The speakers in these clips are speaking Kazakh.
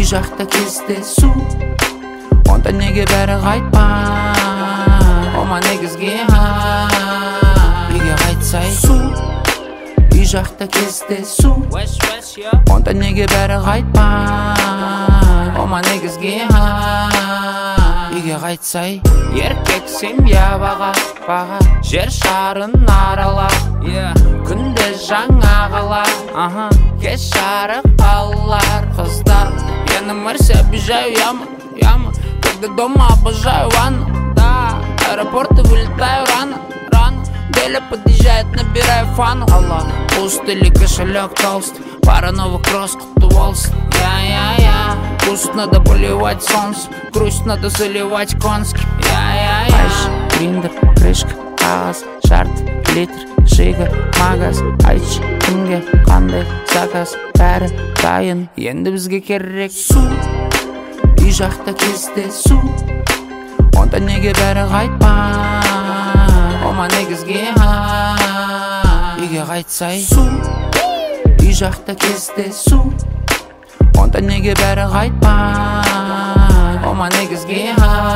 жақта кездесу, онда неге бәрі қайтпай? Ома негізге үйге қайтсай су. Үй жақта кездесу, онда неге бәрі қайтпай? Ома негізге үйге қайтсай. Еркек семья баға, жер шарын арала, күнде жаңа қала, кеш жарық қалар. Қыздар, я на Марсе обижаю яму, когда дома обожаю ванну. Да, аэропорты вылетаю рано, Деля подъезжает, набираю фану. Пуст или кошелек толстый, пара новых кросс, құтты болсын. Пуст надо поливать солнцем, грусть надо заливать конским. Айш, гриндер, крышка, қағаз, шарт, литр, шига, магаз. Айтшы, кімге қандай заказ, бәрі дайын, енді бізге керек су. Үй жақта кездесу, онда неге бәрі қайтпай? Ома негізге үйге қайтсай су. Үй жақта кездесу, онда неге бәрі қайтпай? Ома негізге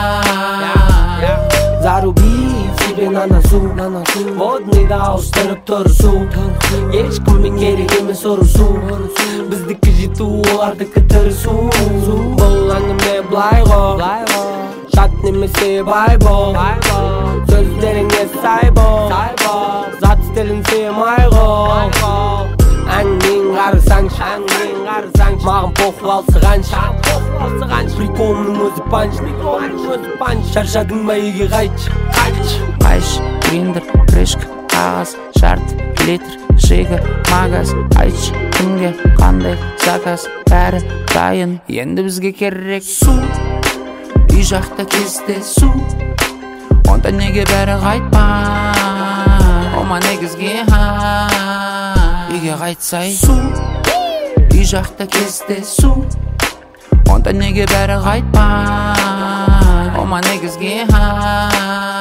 Заруби себе на носу, водныйда ауыстырып тұрысу. Ешкіммен керек емес ұрысу, біздікі жету, олардікі тырысу. Бұл әңгіме былай ғой, жат немесе бай бол, сөздеріңе сай бол, зат стилін сыймай ғой. Әңгімең қарысаңшы, маған похуй алсығаншы. Приколымның өзі панч, шаршадың ба үйге қайтшы. Айш, гриндер, крышка, қағаз, шарт, литр, шига, магаз. Айтшы, кімге қандай заказ, бәрі дайын, енді бізге керек су. Үй жақта кездесу, онда неге бәрі қайтпай? Ома негізге үйге қайтсай су. Үй жақта кездесу, онда неге бәрі қайтпай? Ома негізге